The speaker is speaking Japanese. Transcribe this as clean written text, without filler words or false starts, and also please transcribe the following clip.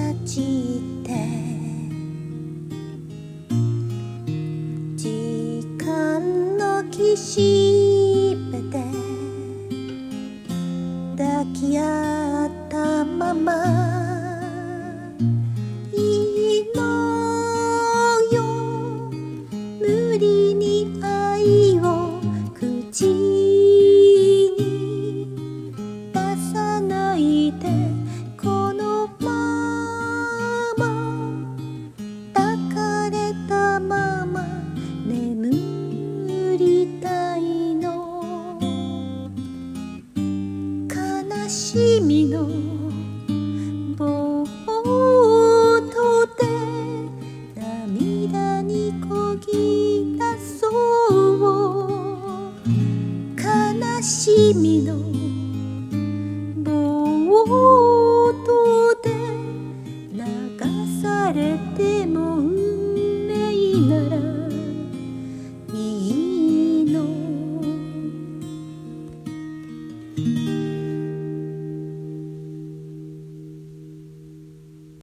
ちて時間の岸辺で抱き合ったままいいのよ無理に愛を口に出さないでこのまま抱かれたまま眠りたいの悲しみのボートで涙にこぎ出そう悲しみの